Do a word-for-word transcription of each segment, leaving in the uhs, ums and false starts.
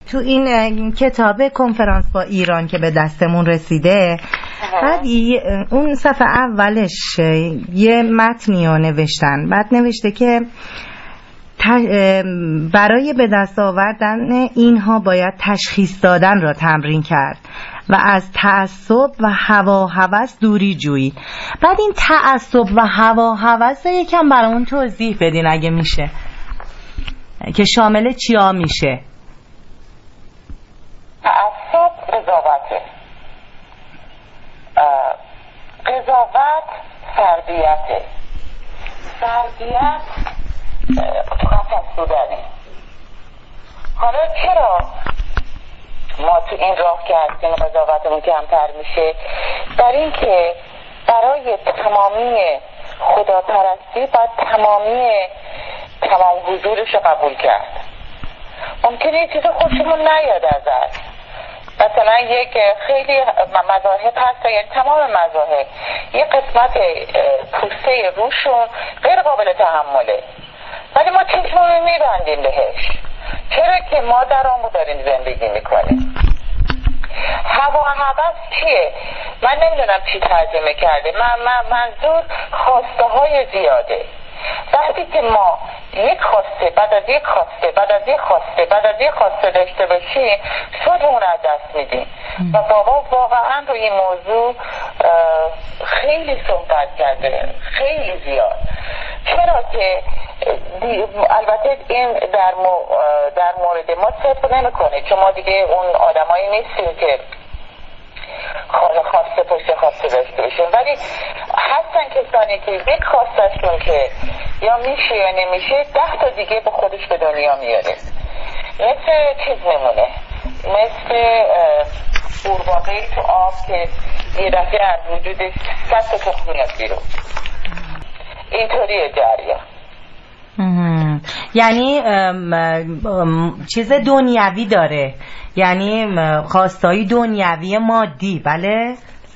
تو این کتاب کنفرانس با ایران که به دستمون رسیده، بعد اون صفحه اولش یه متنی رو نوشتن، بعد نوشته که برای به دست آوردن اینها باید تشخیص دادن را تمرین کرد و از تعصب و هوا هوس دوری جویید. بعد این تعصب و هوا هوس یکم برامون توضیح بدین اگه میشه، که شامل چیا میشه؟ تعصب قضاوته، قضاوت فردیته، فردیت قفص بودنه. حالا چرا ما تو این راه که هستیم قضاوتمون کمتر میشه؟ در این که برای تمامی خداپرستی باید تمامی تمام حضورش رو قبول کرد. ممکنه یه چیز خوشمون نیاد ازش، مثلا یک خیلی مذاهب هست، یعنی تمام مذاهب یه قسمت پوسته روشون غیر قابل تحمله، ولی ما چشمون میبندیم بهش. چرا که ما در آنمو داریم زندگی میکنیم. هوا هوس چیه؟ من نمیدونم چی ترجمه کرده. من, من منظور خواسته های زیاده. وقتی که ما یک خواسته بعد از یک خواسته بعد از یک خواسته بعد از یک خواسته داشته باشیم، خودمون از دست میدیم. و بابا واقعا روی این موضوع خیلی صحبت کرده، خیلی زیاد. چرا که البته این در, مو در مورد ما صرف نمیکنه، چون ما دیگه اون آدمایی نیستیم که خواسته پشت خواسته داشته باشیم، ولی هستن کسانی که یک خواستشون که یا میشه یا نمیشه، ده تا دیگه به خودش به دنیا میاره. مثل چیز میمونه، مثل قورباغه تو آب که یه دفعه از وجودش صد تا تخم میاد بیرون. اینطوریه جریان. یعنی ام ام چیز دنیوی داره، یعنی خواستهای دنیوی مادی. بله،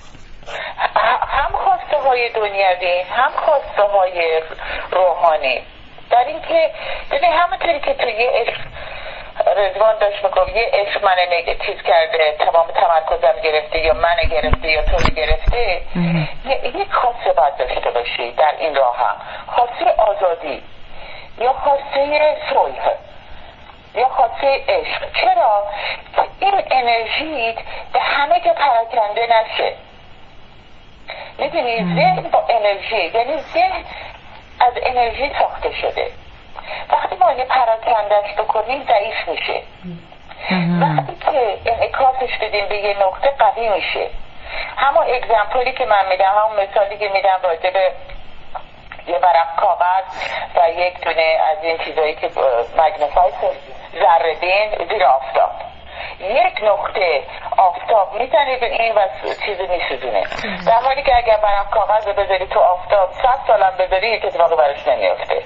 هم خواسته های دنیوی هم خواسته های روحانی. در این که ببین همونطوری که تو یه عشق رضوان داشت میگم، یه عشق من چیز کرده، تمام تمرکزم گرفته یا من گرفته یا تو گرفته، یک خواسته باید داشته باشی در این راه هم، خواسته آزادی یا خواسته صلح یا خواسته عشق. چرا؟ این انرژی به همه جا پراکنده نشه. میدونی ذهن با انرژی، یعنی ذهن از انرژی ساخته شده. وقتی ما اینه پراکندش بکنیم ضعیف میشه. وقتی که انعکاسش بدیم به یه نقطه قوی میشه. همون اگزمپلی که من میدم، همون مثالی که میدم راجع به یه ورق کاغذ و یک دونه از این چیزایی که مگنیفای ذره بین زیر آفتاب، یک نقطه آفتاب میزنه به این و چیزی میسوزونه، در حالی که اگر ورق کاغذ رو بذاری تو آفتاب صد سالم بذاری یک اتفاقی براش نمیافته.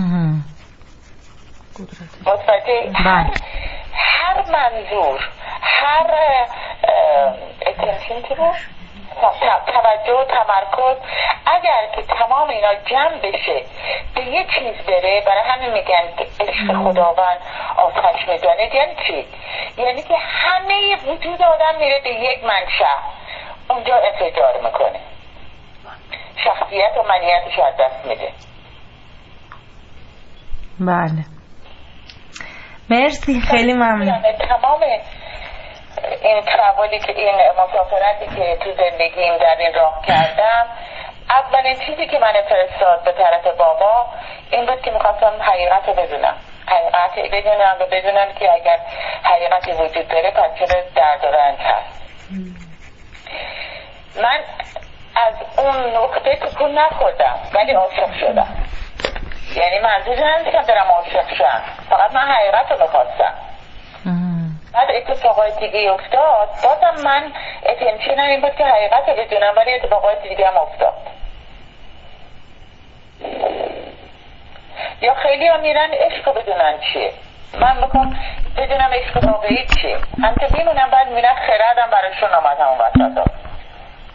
متوجه؟ هر هر منظور، هر اتنشن که بود توجه و تمرکز، اگر که تمام اینا جمع بشه به یه چیز بره، برای همین میگن عشق خداوند آتش میزنه. یعنی چی؟ یعنی که همه وجود آدم میره به یک منشأ، اونجا انفجار میکنه، شخصیت و منیتش از دست میده. بله، مرسی، خیلی ممنون. تمام این تراولی که این مسافرتی که تو زندگیم در این راه کردم، اولین چیزی که من فرستاد به طرف بابا این بود که میخواستم حقیقت رو بدونم، حقیقت بدونم و بدونم که اگر حقیقتی وجود داره پس چرا درد و رنج هست. من از اون نقطه تکون نخوردم ولی عاشق شدم. یعنی منظور نمیدونم برم عاشق شدم، فقط من حقیقت رو میخواستم. بعد اتفاقات دیگه افتاد، بازم من اتنشنم این بود که حقیقت رو بدونم، ولی اتفاقات دیگه هم افتاد. یا خیلی ها میرن عشق رو بدونن چیه، من بکنم بدونم عشق واقعی چیه، هم که میمونم بعد میرن خردم براشون آمد همون وسط ها.